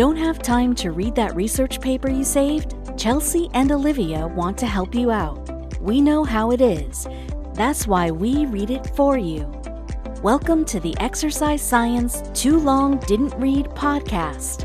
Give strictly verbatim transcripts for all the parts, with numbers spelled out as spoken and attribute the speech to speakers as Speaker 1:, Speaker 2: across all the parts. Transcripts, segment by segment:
Speaker 1: Don't have time to read that research paper you saved? Chelsea and Olivia want to help you out. We know how it is. That's why we read it for you. Welcome to the Exercise Science Too Long Didn't Read podcast.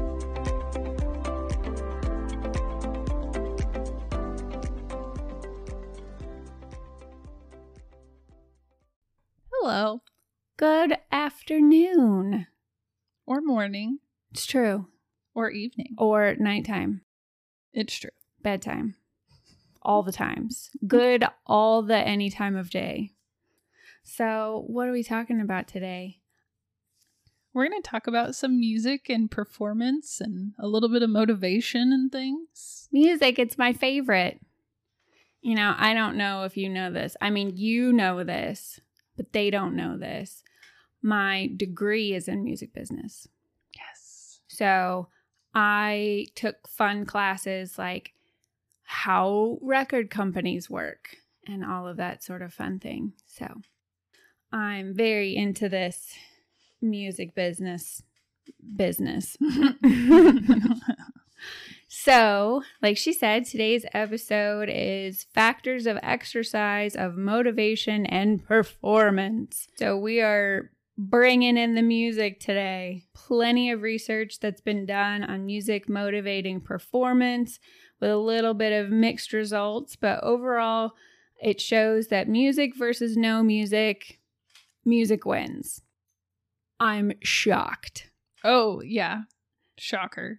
Speaker 2: Hello.
Speaker 3: Good afternoon.
Speaker 2: Or morning.
Speaker 3: It's true.
Speaker 2: Or evening.
Speaker 3: Or nighttime.
Speaker 2: It's true.
Speaker 3: Bedtime. All the times. Good all the any time of day. So, what are we talking about today?
Speaker 2: We're going to talk about some music and performance and a little bit of motivation and things.
Speaker 3: Music, it's my favorite. You know, I don't know if you know this. I mean, you know this, but they don't know this. My degree is in music business.
Speaker 2: Yes.
Speaker 3: So I took fun classes like how record companies work and all of that sort of fun thing. So I'm very into this music business business. So, like she said, today's episode is Factors of Exercise, of Motivation, and Performance. So we are bringing in the music today. Plenty of research that's been done on music motivating performance with a little bit of mixed results. But overall, it shows that music versus no music, music wins. I'm shocked.
Speaker 2: Oh, yeah. Shocker.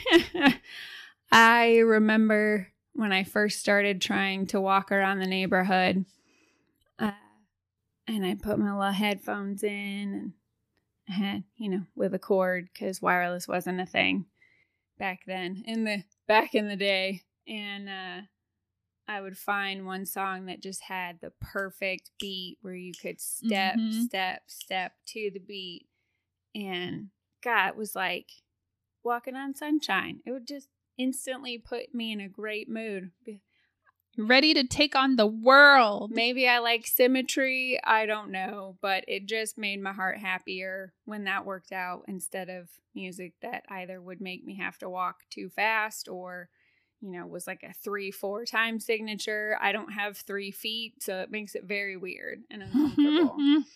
Speaker 3: I remember when I first started trying to walk around the neighborhood, uh, and I put my little headphones in and I had, you know, with a cord because wireless wasn't a thing back then, in the back in the day. And uh, I would find one song that just had the perfect beat where you could step, mm-hmm. step, step to the beat. And God, it was like walking on sunshine. It would just instantly put me in a great mood.
Speaker 2: Ready to take on the world.
Speaker 3: Maybe I like symmetry. I don't know. But it just made my heart happier when that worked out instead of music that either would make me have to walk too fast or, you know, was like a three, four time signature. I don't have three feet, so it makes it very weird and uncomfortable.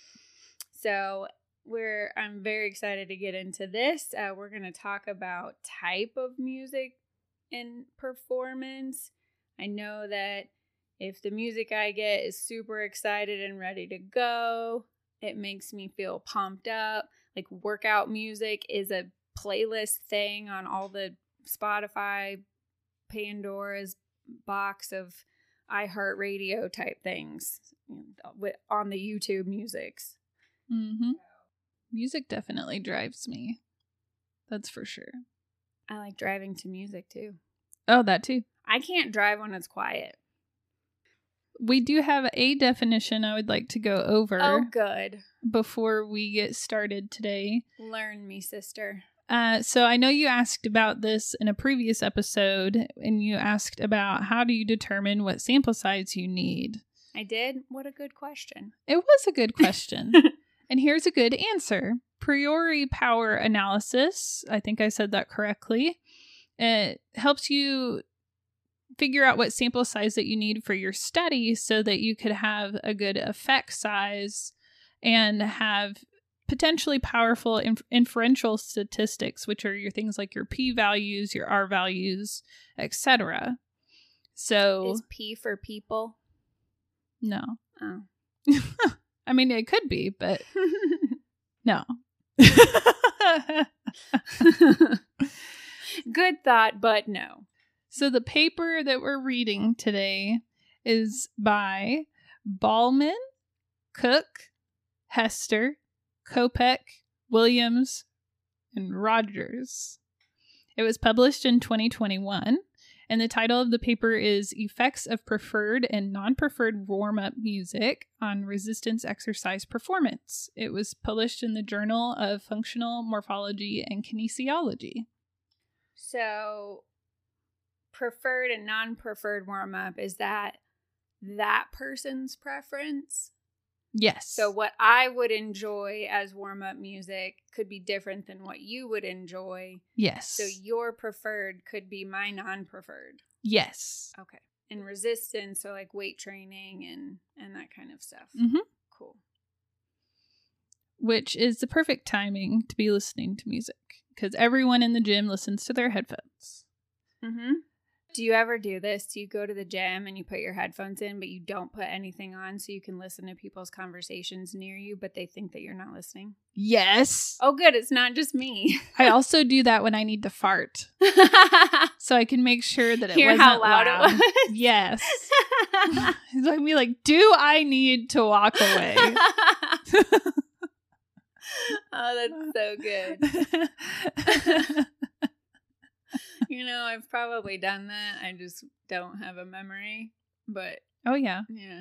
Speaker 3: So we're, I'm very excited to get into this. Uh, we're going to talk about type of music and performance. I know that if the music I get is super excited and ready to go, it makes me feel pumped up. Like workout music is a playlist thing on all the Spotify, Pandora's box of iHeartRadio type things on the YouTube musics.
Speaker 2: Mm-hmm. Music definitely drives me. That's for sure.
Speaker 3: I like driving to music too.
Speaker 2: Oh, that too.
Speaker 3: I can't drive when it's quiet.
Speaker 2: We do have a definition I would like to go over.
Speaker 3: Oh, good.
Speaker 2: Before we get started today.
Speaker 3: Learn me, sister.
Speaker 2: Uh, so I know you asked about this in a previous episode, and you asked about how do you determine what sample size you need.
Speaker 3: I did? What a good question.
Speaker 2: It was a good question. And here's a good answer. Priori power analysis, I think I said that correctly. It helps you figure out what sample size that you need for your study so that you could have a good effect size and have potentially powerful inf- inferential statistics, which are your things like your p-values, your r-values, et cetera. So
Speaker 3: is P for people?
Speaker 2: No.
Speaker 3: Oh.
Speaker 2: I mean, it could be, but no.
Speaker 3: Good thought, but no.
Speaker 2: So the paper that we're reading today is by Ballman, Cook, Hester, Kopec, Williams, and Rogers. It was published in twenty twenty-one, and the title of the paper is Effects of Preferred and Non-Preferred Warm-Up Music on Resistance Exercise Performance. It was published in the Journal of Functional Morphology and Kinesiology.
Speaker 3: So, preferred and non-preferred warm-up, is that that person's preference?
Speaker 2: Yes.
Speaker 3: So what I would enjoy as warm-up music could be different than what you would enjoy.
Speaker 2: Yes.
Speaker 3: So your preferred could be my non-preferred.
Speaker 2: Yes.
Speaker 3: Okay. And resistance, so like weight training and, and that kind of stuff.
Speaker 2: Mm-hmm.
Speaker 3: Cool.
Speaker 2: Which is the perfect timing to be listening to music because everyone in the gym listens to their headphones.
Speaker 3: Mm-hmm. Do you ever do this? Do you go to the gym and you put your headphones in, but you don't put anything on so you can listen to people's conversations near you, but they think that you're not listening?
Speaker 2: Yes.
Speaker 3: Oh, good. It's not just me.
Speaker 2: I also do that when I need to fart. So I can make sure that it
Speaker 3: Hear
Speaker 2: wasn't
Speaker 3: how loud,
Speaker 2: loud.
Speaker 3: it was?
Speaker 2: Yes. It's like me like, do I need to walk away?
Speaker 3: Oh, that's so good. You know, I've probably done that. I just don't have a memory. But
Speaker 2: oh, yeah.
Speaker 3: yeah.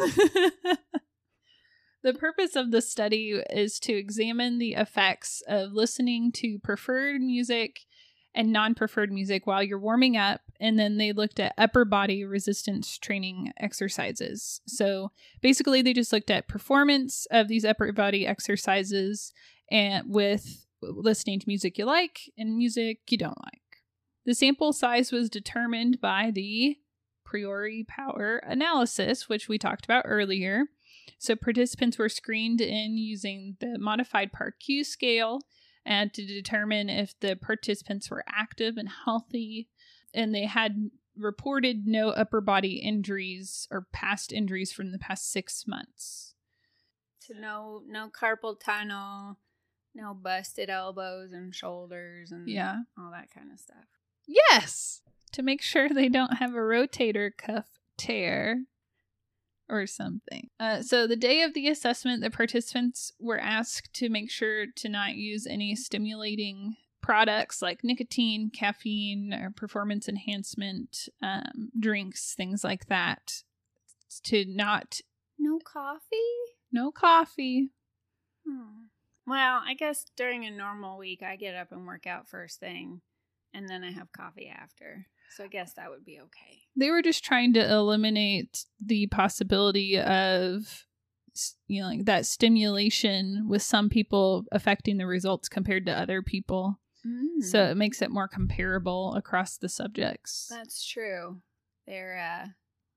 Speaker 2: The purpose of the study is to examine the effects of listening to preferred music and non-preferred music while you're warming up. And then they looked at upper body resistance training exercises. So basically they just looked at performance of these upper body exercises and with listening to music you like and music you don't like. The sample size was determined by the priori power analysis, which we talked about earlier. So participants were screened in using the modified Parq scale and to determine if the participants were active and healthy, and they had reported no upper body injuries or past injuries from the past six months.
Speaker 3: So no, no carpal tunnel, no busted elbows and shoulders and
Speaker 2: yeah.
Speaker 3: all that kind of stuff.
Speaker 2: Yes! To make sure they don't have a rotator cuff tear or something. Uh, so the day of the assessment, the participants were asked to make sure to not use any stimulating products like nicotine, caffeine, or performance enhancement um, drinks, things like that. To not...
Speaker 3: No coffee?
Speaker 2: No coffee.
Speaker 3: Hmm. Well, I guess during a normal week, I get up and work out first thing. And then I have coffee after. So I guess that would be okay.
Speaker 2: They were just trying to eliminate the possibility of, you know, like that stimulation with some people affecting the results compared to other people. Mm. So it makes it more comparable across the subjects.
Speaker 3: That's true. They're uh,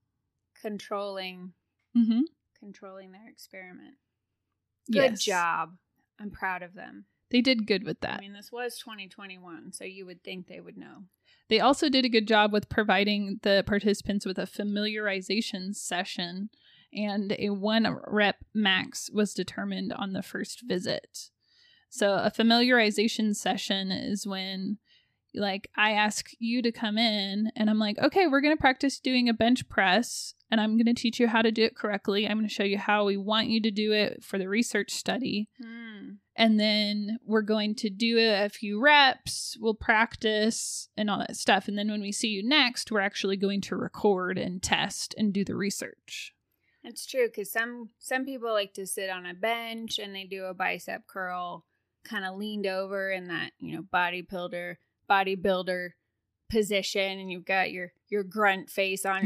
Speaker 3: controlling,
Speaker 2: mm-hmm.
Speaker 3: controlling their experiment. Good
Speaker 2: yes.
Speaker 3: job. I'm proud of them.
Speaker 2: They did good with that.
Speaker 3: I mean, this was twenty twenty-one, so you would think they would know.
Speaker 2: They also did a good job with providing the participants with a familiarization session, and a one rep max was determined on the first visit. So a familiarization session is when, like, I ask you to come in, and I'm like, okay, we're going to practice doing a bench press, and I'm going to teach you how to do it correctly. I'm going to show you how we want you to do it for the research study. Mm. And then we're going to do a few reps, we'll practice and all that stuff. And then when we see you next, we're actually going to record and test and do the research.
Speaker 3: That's true, because some, some people like to sit on a bench and they do a bicep curl kind of leaned over in that, you know, bodybuilder, bodybuilder position, and you've got your, your grunt face on.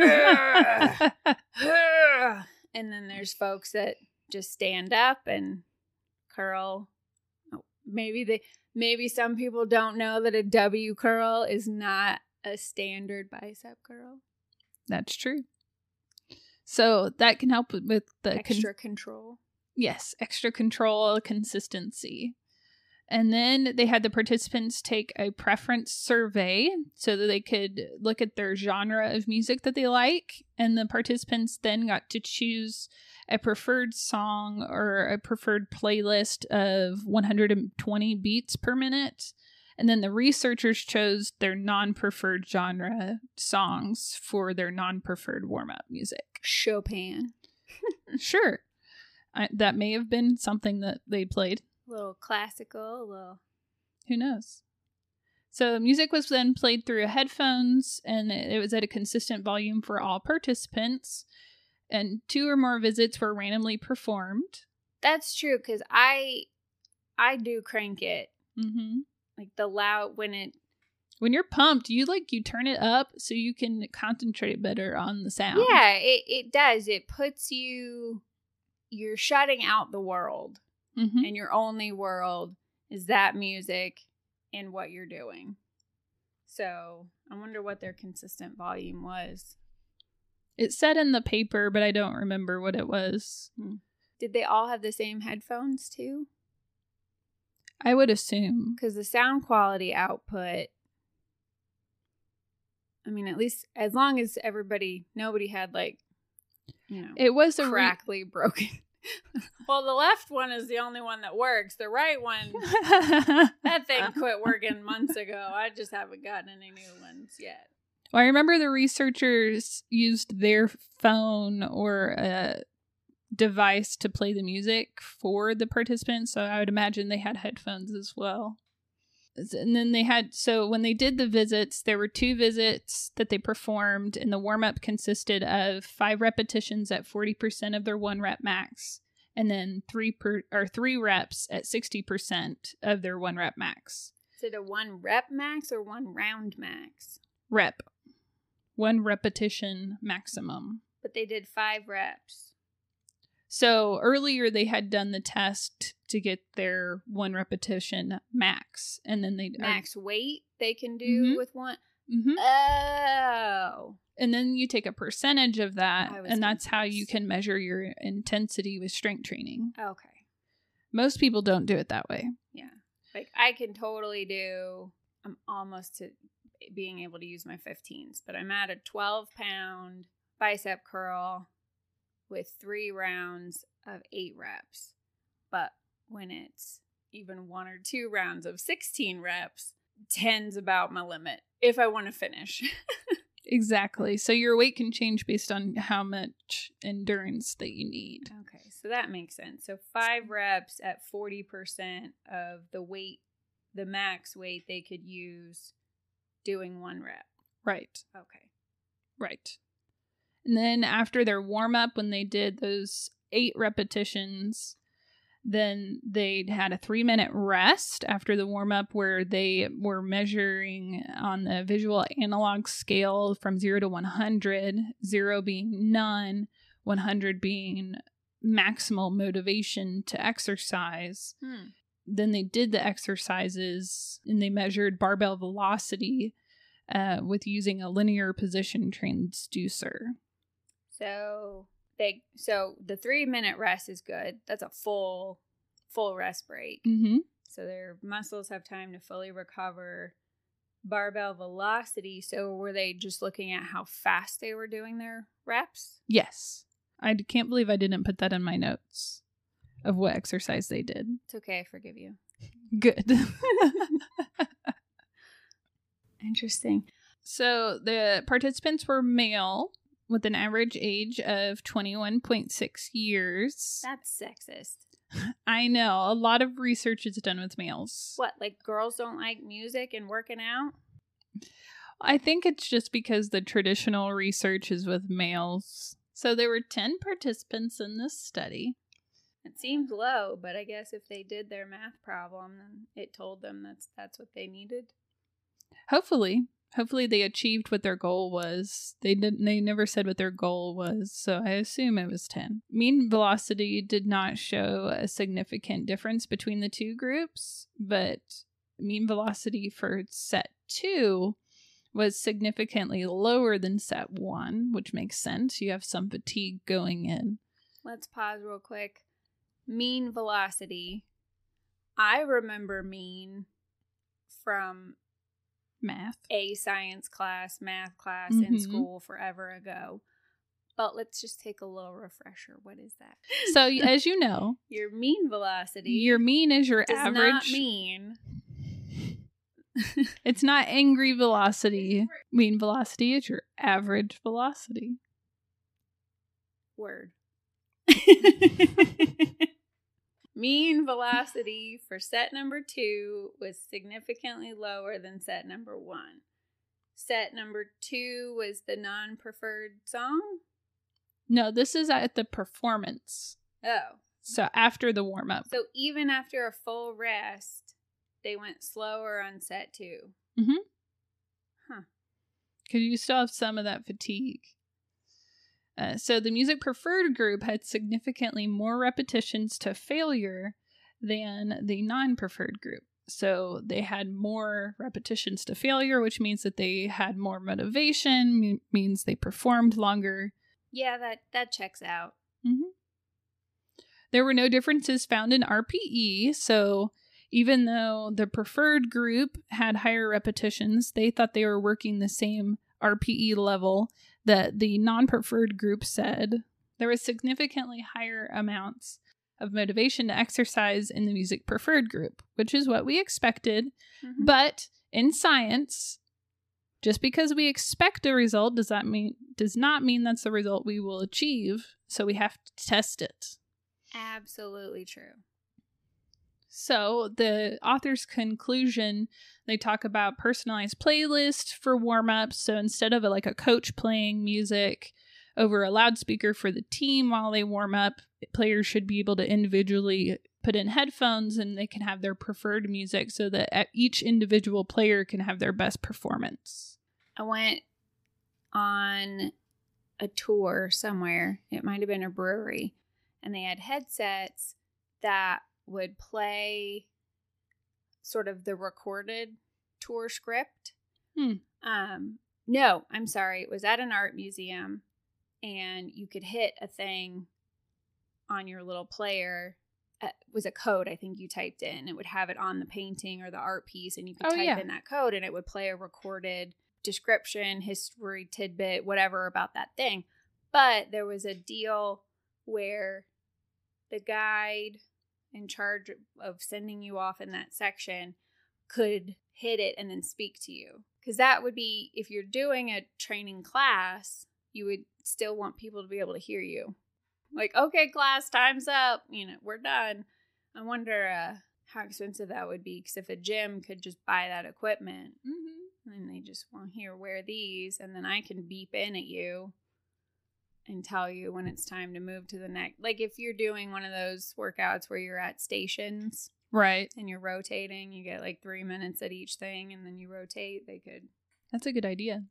Speaker 3: And then there's folks that just stand up and curl. Oh, maybe they maybe some people don't know that a W curl is not a standard bicep curl.
Speaker 2: That's true. So that can help with the
Speaker 3: extra con- control.
Speaker 2: Yes, extra control, consistency. And then they had the participants take a preference survey so that they could look at their genre of music that they like. And the participants then got to choose a preferred song or a preferred playlist of one hundred twenty beats per minute. And then the researchers chose their non-preferred genre songs for their non-preferred warm-up music.
Speaker 3: Chopin.
Speaker 2: Sure. I, that may have been something that they played.
Speaker 3: A little classical, a little...
Speaker 2: Who knows? So music was then played through headphones, and it was at a consistent volume for all participants. And two or more visits were randomly performed.
Speaker 3: That's true, because I, I do crank it.
Speaker 2: Mm-hmm.
Speaker 3: Like the loud, when it...
Speaker 2: When you're pumped, you like you turn it up so you can concentrate better on the sound.
Speaker 3: Yeah, it, it does. It puts you... you're shutting out the world.
Speaker 2: Mm-hmm.
Speaker 3: And your only world is that music and what you're doing. So I wonder what their consistent volume was.
Speaker 2: It said in the paper, but I don't remember what it was.
Speaker 3: Hmm. Did they all have the same headphones too?
Speaker 2: I would assume.
Speaker 3: Because the sound quality output, I mean, at least as long as everybody, nobody had like, you know,
Speaker 2: it was a
Speaker 3: crackly re- broken. Well, the left one is the only one that works. The right one, that thing quit working months ago. I just haven't gotten any new ones yet.
Speaker 2: Well, I remember the researchers used their phone or a device to play the music for the participants, so I would imagine they had headphones as well. And then they had, so when they did the visits, there were two visits that they performed, and the warm-up consisted of five repetitions at forty percent of their one rep max, and then three per or three reps at sixty percent of their one rep max.
Speaker 3: Is it a one rep max or one round max?
Speaker 2: Rep. One repetition maximum.
Speaker 3: But they did five reps.
Speaker 2: So earlier they had done the test to get their one repetition max, and then they
Speaker 3: max are, weight they can do mm-hmm. with one.
Speaker 2: Mm-hmm.
Speaker 3: Oh,
Speaker 2: and then you take a percentage of that, and
Speaker 3: confused.
Speaker 2: That's how you can measure your intensity with strength training.
Speaker 3: Okay.
Speaker 2: Most people don't do it that way.
Speaker 3: Yeah, like I can totally do. I'm almost to being able to use my fifteens, but I'm at a twelve pound bicep curl with three rounds of eight reps. But when it's even one or two rounds of sixteen reps, ten's about my limit if I want to finish.
Speaker 2: Exactly. So your weight can change based on how much endurance that you need.
Speaker 3: Okay, so that makes sense. So five reps at forty percent of the weight, the max weight they could use doing one rep.
Speaker 2: Right.
Speaker 3: Okay.
Speaker 2: Right. And then after their warm-up, when they did those eight repetitions, then they had a three-minute rest after the warm-up where they were measuring on the visual analog scale from zero to one hundred, zero being none, one hundred being maximal motivation to exercise.
Speaker 3: Hmm.
Speaker 2: Then they did the exercises, and they measured barbell velocity uh, with using a linear position transducer.
Speaker 3: So they so the three minute rest is good. That's a full full rest break.
Speaker 2: Mm-hmm.
Speaker 3: So their muscles have time to fully recover. Barbell velocity. So were they just looking at how fast they were doing their reps?
Speaker 2: Yes. I can't believe I didn't put that in my notes of what exercise they did.
Speaker 3: It's okay. I forgive you.
Speaker 2: Good.
Speaker 3: Interesting.
Speaker 2: So the participants were male with an average age of twenty-one point six years.
Speaker 3: That's sexist.
Speaker 2: I know. A lot of research is done with males.
Speaker 3: What, like girls don't like music and working out?
Speaker 2: I think it's just because the traditional research is with males. So there were ten participants in this study.
Speaker 3: It seems low, but I guess if they did their math problem, then it told them that's that's what they needed.
Speaker 2: Hopefully. Hopefully they achieved what their goal was. They didn't they never said what their goal was, so I assume it was ten. Mean velocity did not show a significant difference between the two groups, but mean velocity for set two was significantly lower than set one, which makes sense. You have some fatigue going in.
Speaker 3: Let's pause real quick. Mean velocity. I remember mean from
Speaker 2: math.
Speaker 3: A science class, math class
Speaker 2: mm-hmm.
Speaker 3: in school forever ago. But let's just take a little refresher. What is that?
Speaker 2: So as you know,
Speaker 3: your mean velocity.
Speaker 2: Your mean is your
Speaker 3: does
Speaker 2: average.
Speaker 3: Not mean.
Speaker 2: It's not angry velocity. Mean velocity is your average velocity.
Speaker 3: Word. Mean velocity for set number two was significantly lower than set number one. Set number two was the non-preferred song?
Speaker 2: No, this is at the performance.
Speaker 3: Oh.
Speaker 2: So after the warm-up.
Speaker 3: So even after a full rest, they went slower on set two.
Speaker 2: Mm-hmm.
Speaker 3: Huh.
Speaker 2: Because you still have some of that fatigue. Uh, so the music preferred group had significantly more repetitions to failure than the non-preferred group. So they had more repetitions to failure, which means that they had more motivation, m- means they performed longer.
Speaker 3: Yeah, that, that checks out.
Speaker 2: Mm-hmm. There were no differences found in R P E, so even though the preferred group had higher repetitions, they thought they were working the same R P E level that the non-preferred group said. There was significantly higher amounts of motivation to exercise in the music preferred group, which is what we expected. Mm-hmm. But in science, just because we expect a result does that mean does not mean that's the result we will achieve, so we have to test it.
Speaker 3: Absolutely true.
Speaker 2: So the author's conclusion, they talk about personalized playlists for warm-ups. So instead of a, like a coach playing music over a loudspeaker for the team while they warm up, players should be able to individually put in headphones and they can have their preferred music so that each individual player can have their best performance.
Speaker 3: I went on a tour somewhere. It might have been a brewery. And they had headsets that would play sort of the recorded tour script.
Speaker 2: Hmm.
Speaker 3: Um, no, I'm sorry. It was at an art museum, and you could hit a thing on your little player. Uh, it was a code I think you typed in. It would have it on the painting or the art piece, and you could
Speaker 2: oh,
Speaker 3: type
Speaker 2: yeah.
Speaker 3: in that code, and it would play a recorded description, history, tidbit, whatever about that thing. But there was a deal where the guide in charge of sending you off in that section could hit it and then speak to you. Because that would be, if you're doing a training class, you would still want people to be able to hear you. Like, okay, class, time's up. You know, we're done. I wonder uh, how expensive that would be. Because if a gym could just buy that equipment,
Speaker 2: mm-hmm.
Speaker 3: and they just want here, wear these, and then I can beep in at you and tell you when it's time to move to the next. Like if you're doing one of those workouts where you're at stations.
Speaker 2: Right.
Speaker 3: And you're rotating, you get like three minutes at each thing and then you rotate, they could.
Speaker 2: That's a good idea.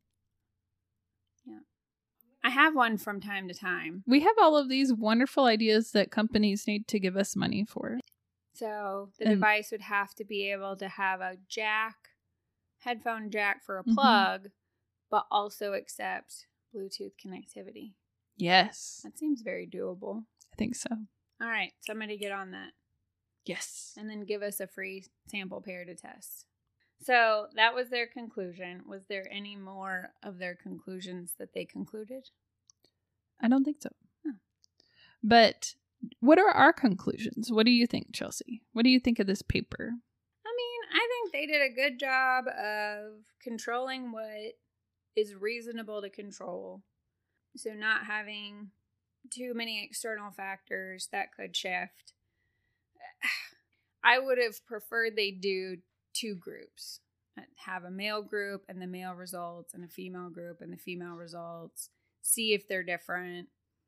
Speaker 3: Yeah. I have one from time to time.
Speaker 2: We have all of these wonderful ideas that companies need to give us money for.
Speaker 3: So the
Speaker 2: and,
Speaker 3: device would have to be able to have a jack, headphone jack for a plug, mm-hmm. but also accept Bluetooth connectivity.
Speaker 2: Yes.
Speaker 3: That seems very doable.
Speaker 2: I think so.
Speaker 3: All right. Somebody get on that.
Speaker 2: Yes.
Speaker 3: And then give us a free sample pair to test. So that was their conclusion. Was there any more of their conclusions that they concluded?
Speaker 2: I don't think so.
Speaker 3: Oh.
Speaker 2: But what are our conclusions? What do you think, Chelsea? What do you think of this paper?
Speaker 3: I mean, I think they did a good job of controlling what is reasonable to control. So not having too many external factors that could shift. I would have preferred they do two groups. Have a male group and the male results and a female group and the female results. See if they're different.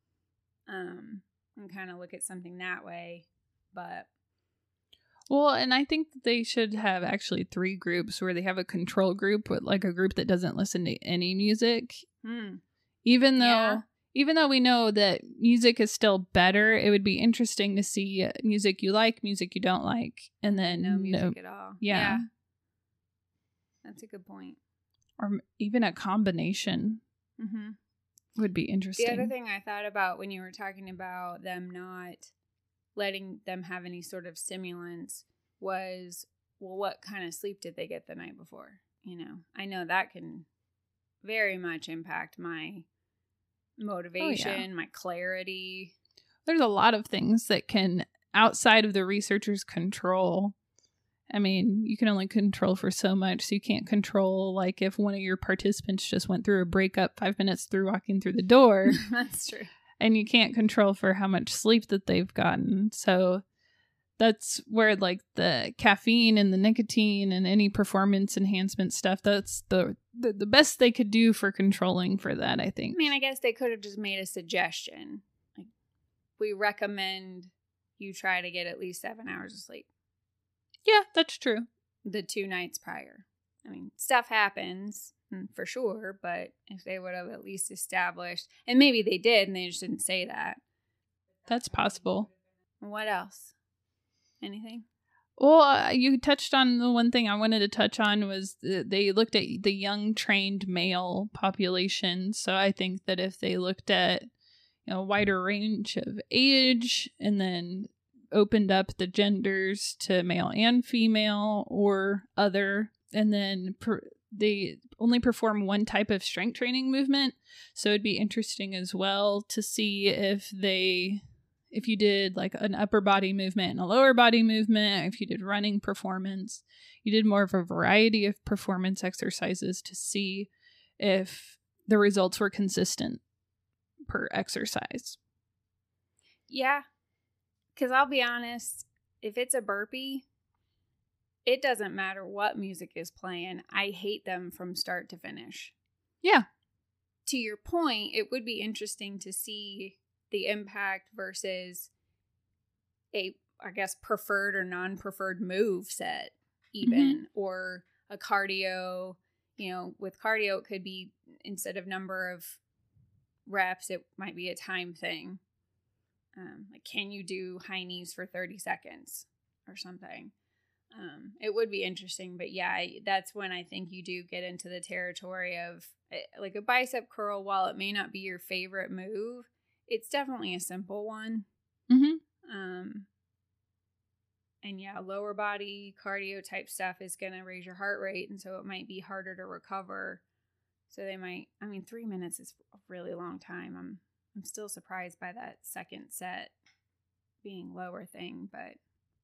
Speaker 3: Um, and kind of look at something that way. But
Speaker 2: well, and I think they should have actually three groups where they have a control group with like a group that doesn't listen to any music.
Speaker 3: Hmm.
Speaker 2: Even though,
Speaker 3: yeah.
Speaker 2: even though we know that music is still better, it would be interesting to see music you like, music you don't like, and then
Speaker 3: no music
Speaker 2: no,
Speaker 3: at all.
Speaker 2: Yeah.
Speaker 3: yeah, that's a good point.
Speaker 2: Or even a combination
Speaker 3: mm-hmm.
Speaker 2: would be interesting.
Speaker 3: The other thing I thought about when you were talking about them not letting them have any sort of stimulants was, well, what kind of sleep did they get the night before? You know, I know that can very much impact my motivation, oh, yeah. my clarity.
Speaker 2: There's a lot of things that can, outside of the researcher's control. I mean, you can only control for so much, so you can't control, like, if one of your participants just went through a breakup five minutes through walking through the door.
Speaker 3: That's true.
Speaker 2: And you can't control for how much sleep that they've gotten. So that's where, like, the caffeine and the nicotine and any performance enhancement stuff, that's the, the the best they could do for controlling for that, I think.
Speaker 3: I mean, I guess they could have just made a suggestion. Like, we recommend you try to get at least seven hours of sleep.
Speaker 2: Yeah, that's true.
Speaker 3: The two nights prior. I mean, stuff happens. for sure, but if they would have at least established, and maybe they did and they just didn't say that.
Speaker 2: That's possible.
Speaker 3: What else? Anything?
Speaker 2: Well, uh, you touched on the one thing I wanted to touch on was the, they looked at the young trained male population. So I think that if they looked at, you know, a wider range of age and then opened up the genders to male and female or other, and then per- they only perform one type of strength training movement. So it'd be interesting as well to see if they, if you did like an upper body movement and a lower body movement, if you did running performance, you did more of a variety of performance exercises to see if the results were consistent per exercise.
Speaker 3: Yeah. Because I'll be honest, if it's a burpee, it doesn't matter what music is playing. I hate them from start to finish.
Speaker 2: Yeah.
Speaker 3: To your point, it would be interesting to see the impact versus a, I guess, preferred or non-preferred move set even, mm-hmm. or a cardio. You know, with cardio, it could be instead of number of reps, it might be a time thing. Um, like, can you do high knees for thirty seconds or something? Um, it would be interesting, but yeah, I, that's when I think you do get into the territory of like a bicep curl. While it may not be your favorite move, it's definitely a simple one.
Speaker 2: Mm-hmm.
Speaker 3: Um, and yeah, lower body cardio type stuff is going to raise your heart rate. And so it might be harder to recover. So they might, I mean, three minutes is a really long time. I'm, I'm still surprised by that second set being lower thing, but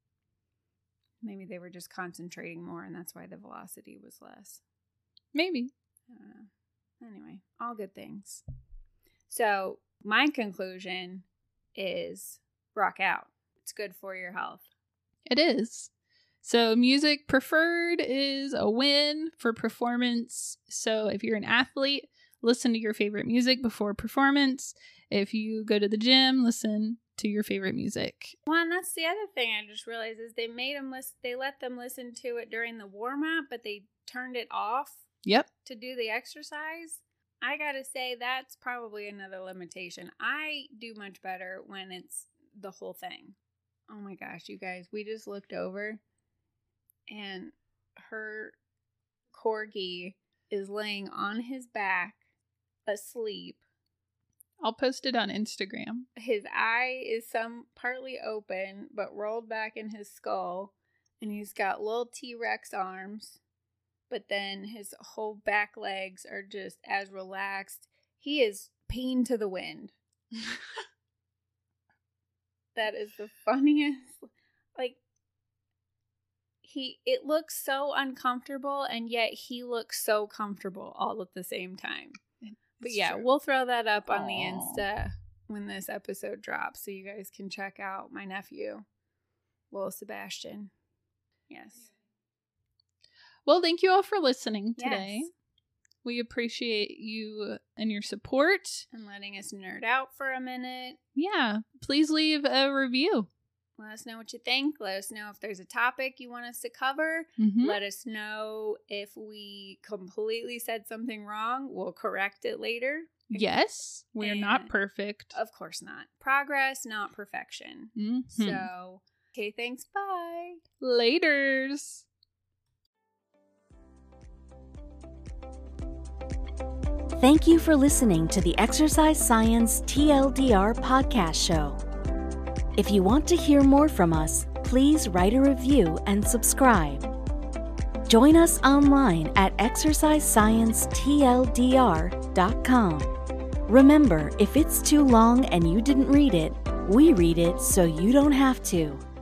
Speaker 3: maybe they were just concentrating more and that's why the velocity was less.
Speaker 2: Maybe.
Speaker 3: I don't know. Anyway, all good things. So my conclusion is rock out. It's good for your health.
Speaker 2: It is. So music preferred is a win for performance. So if you're an athlete, listen to your favorite music before performance. If you go to the gym, listen to your favorite music.
Speaker 3: Well, and that's the other thing I just realized is they made them listen, they let them listen to it during the warm-up, but they turned it off.
Speaker 2: Yep.
Speaker 3: To do the exercise. I gotta say that's probably another limitation. I do much better when it's the whole thing. Oh my gosh, you guys, we just looked over and her corgi is laying on his back asleep.
Speaker 2: I'll post it on Instagram.
Speaker 3: His eye is some partly open but rolled back in his skull, and he's got little T-Rex arms, but then his whole back legs are just as relaxed. He is pinned to the wind. That is the funniest. Like, he, it looks so uncomfortable, and yet he looks so comfortable all at the same time. But yeah, true. We'll throw that up on Aww. The Insta when this episode drops, so you guys can check out my nephew, Lil Sebastian. Yes.
Speaker 2: Well, thank you all for listening today.
Speaker 3: Yes.
Speaker 2: We appreciate you and your support.
Speaker 3: And letting us nerd out for a minute.
Speaker 2: Yeah. Please leave a review.
Speaker 3: Let us know what you think. Let us know if there's a topic you want us to cover.
Speaker 2: Mm-hmm.
Speaker 3: Let us know if we completely said something wrong. We'll correct it later.
Speaker 2: Yes. We're and not perfect.
Speaker 3: Of course not. Progress, not perfection.
Speaker 2: Mm-hmm.
Speaker 3: So, okay, thanks. Bye.
Speaker 2: Laters.
Speaker 1: Thank you for listening to the Exercise Science T L D R podcast show. If you want to hear more from us, please write a review and subscribe. Join us online at exercise science T L D R dot com. Remember, if it's too long and you didn't read it, we read it so you don't have to.